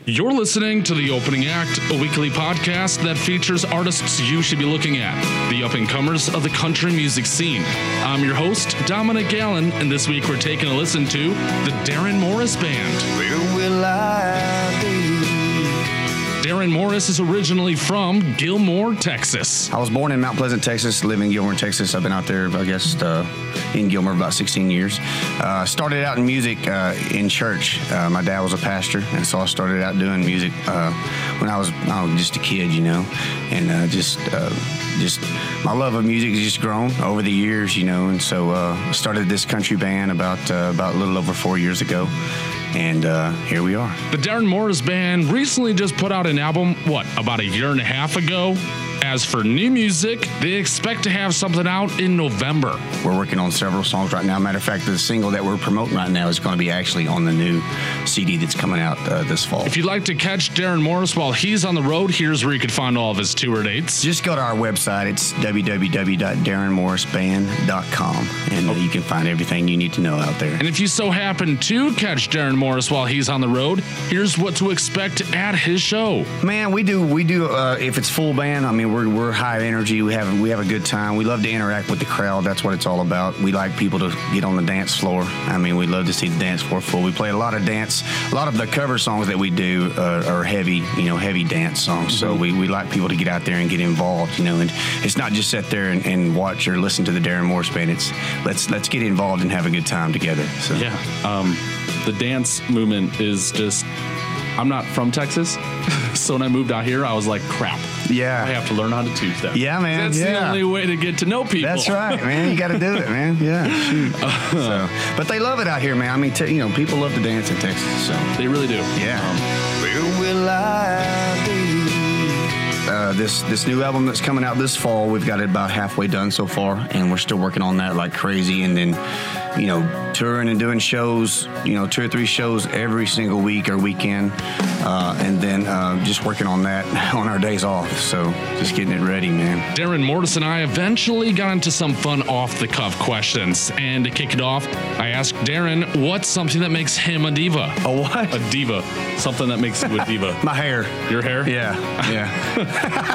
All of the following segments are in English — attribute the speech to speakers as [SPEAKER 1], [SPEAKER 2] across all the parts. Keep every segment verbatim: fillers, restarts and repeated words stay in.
[SPEAKER 1] You're listening to The Opening Act, a weekly podcast that features artists you should be looking at, the up-and-comers of the country music scene. I'm your host, Dominic Allen, and this week we're taking a listen to the Darren Morris Band.
[SPEAKER 2] Where will I be?
[SPEAKER 1] Darren Morris is originally from Gilmore, Texas.
[SPEAKER 2] I was born in Mount Pleasant, Texas, live in Gilmore, Texas. I've been out there, I guess, uh, in Gilmore about sixteen years. Uh, started out in music uh, in church. Uh, my dad was a pastor, and so I started out doing music uh, when I was, I was just a kid, you know, and uh, just, uh, just my love of music has just grown over the years, you know, and so uh, I started this country band about uh, about a little over four years ago. And uh, here we are.
[SPEAKER 1] The Darren Morris Band recently just put out an album, what, about a year and a half ago? As for new music, they expect to have something out in November.
[SPEAKER 2] We're working on several songs right now. Matter of fact, the single that we're promoting right now is going to be actually on the new C D that's coming out uh, this fall.
[SPEAKER 1] If you'd like to catch Darren Morris while he's on the road, here's where you can find all of his tour dates.
[SPEAKER 2] Just go to our website. It's w w w dot darren morris band dot com, and uh, you can find everything you need to know out there.
[SPEAKER 1] And if you so happen to catch Darren Morris while he's on the road, here's what to expect at his show.
[SPEAKER 2] Man, we do, we do. Uh, if it's full band, I mean, we're we're high energy. We have we have a good time. We love to interact with the crowd. That's what it's all about. We like people to get on the dance floor. I mean, we love to see the dance floor full. We play a lot of dance. A lot of the cover songs that we do uh, are heavy, you know, heavy dance songs. Mm-hmm. So we, we like people to get out there and get involved, you know. And it's not just sit there and, and watch or listen to the Darren Morris Band. It's let's let's get involved and have a good time together. So
[SPEAKER 3] yeah, um, the dance movement is just. I'm not from Texas, so when I moved out here, I was like, crap.
[SPEAKER 2] Yeah.
[SPEAKER 3] I have to learn how to two-step.
[SPEAKER 2] Yeah, man.
[SPEAKER 3] That's
[SPEAKER 2] yeah.
[SPEAKER 3] the only way to get to know people.
[SPEAKER 2] That's right, man. You got to do it, man. Yeah. Shoot. So, but they love it out here, man. I mean, t- you know, people love to dance in Texas. So
[SPEAKER 3] they really do.
[SPEAKER 2] Yeah.
[SPEAKER 3] Um,
[SPEAKER 2] Where will I be? Uh, this this new album that's coming out this fall, we've got it about halfway done so far, and we're still working on that like crazy. And then, you know, touring and doing shows, you know, two or three shows every single week or weekend, uh, and then uh, just working on that on our days off. So just getting it ready, man.
[SPEAKER 1] Darren Morris and I eventually got into some fun off-the-cuff questions. And to kick it off, I asked Darren, what's something that makes him a diva?
[SPEAKER 2] A what?
[SPEAKER 3] A diva. Something that makes you a diva.
[SPEAKER 2] My hair.
[SPEAKER 3] Your hair?
[SPEAKER 2] Yeah, yeah.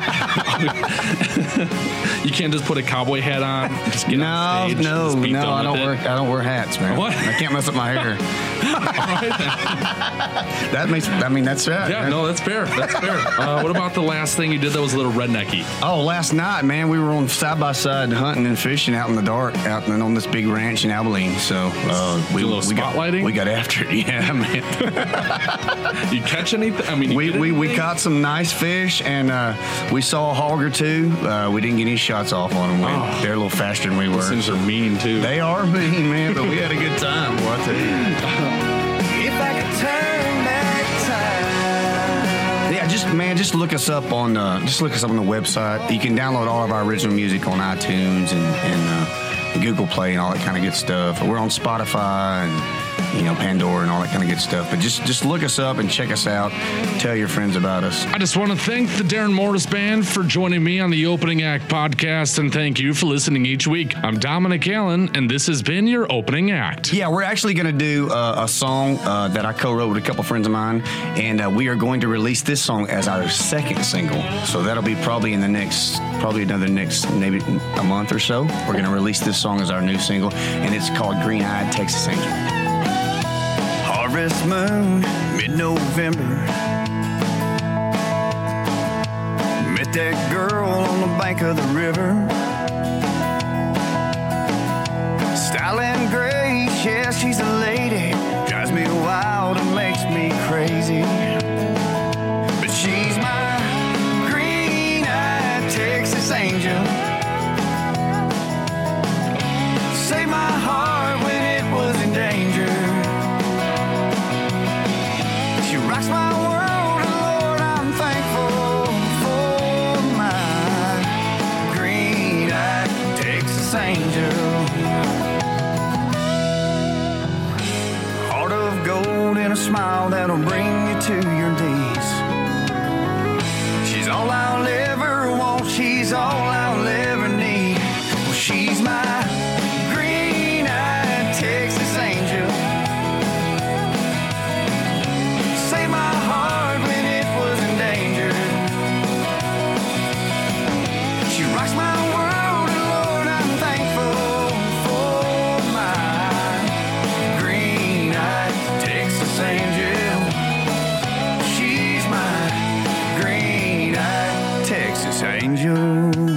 [SPEAKER 3] You can't just put a cowboy hat on. Just get
[SPEAKER 2] no,
[SPEAKER 3] on stage
[SPEAKER 2] no,
[SPEAKER 3] and just be
[SPEAKER 2] no.
[SPEAKER 3] done
[SPEAKER 2] I don't
[SPEAKER 3] with
[SPEAKER 2] wear.
[SPEAKER 3] it.
[SPEAKER 2] I don't wear hats, man.
[SPEAKER 3] What?
[SPEAKER 2] I can't mess up my hair.
[SPEAKER 3] All right.
[SPEAKER 2] That makes. I mean, that's right.
[SPEAKER 3] Yeah,
[SPEAKER 2] man.
[SPEAKER 3] no, that's fair. That's fair. Uh, what about the last thing you did that was a little rednecky?
[SPEAKER 2] Oh, last night, man, we were on side by side hunting and fishing out in the dark, out in, on this big ranch in Abilene. So uh, we,
[SPEAKER 3] a little
[SPEAKER 2] we got
[SPEAKER 3] spotlighting?
[SPEAKER 2] we got after it. Yeah, man.
[SPEAKER 3] You catch anything? I mean, you
[SPEAKER 2] we
[SPEAKER 3] get
[SPEAKER 2] we, we
[SPEAKER 3] anything?
[SPEAKER 2] caught some nice fish, and uh, we saw a hog or two. Uh, we didn't get any shots off on them. We,
[SPEAKER 3] Oh.
[SPEAKER 2] They're a little faster than we were.
[SPEAKER 3] Those things are mean too.
[SPEAKER 2] They are mean, man, but we had a good time. Boy, I tell you. If I could turn back time. Yeah, just man, just look us up on uh, just look us up on the website. You can download all of our original music on iTunes and, and uh, Google Play and all that kind of good stuff. We're on Spotify and you know Pandora and all that kind of good stuff. But just just look us up and check us out. Tell your friends about us.
[SPEAKER 1] I just want to thank the Darren Morris Band for joining me on the Opening Act podcast, and thank you for listening each week. I'm Dominic Allen, and this has been your Opening Act.
[SPEAKER 2] Yeah, we're actually going to do uh, a song uh, that I co-wrote with a couple friends of mine, and uh, we are going to release this song as our second single. So that'll be probably in the next, probably another next, maybe a month or so. We're going to release this song as our new single, and it's called Green Eyed Texas Angel. Harvest moon, mid-November. Met that girl on the bank of the river. Style and grace, yeah, she's a lady. Drives me wild and makes me crazy. But she's my green-eyed Texas angel. Saved my heart when it was in danger. She rocks my world, and Lord, I'm thankful for my green-eyed Texas angel. Heart of gold and a smile that'll bring you to your knees. She's all I'll ever want, she's all I'll ever need. Well, she's my green-eyed Texas angel. Save my heart Texas Angel.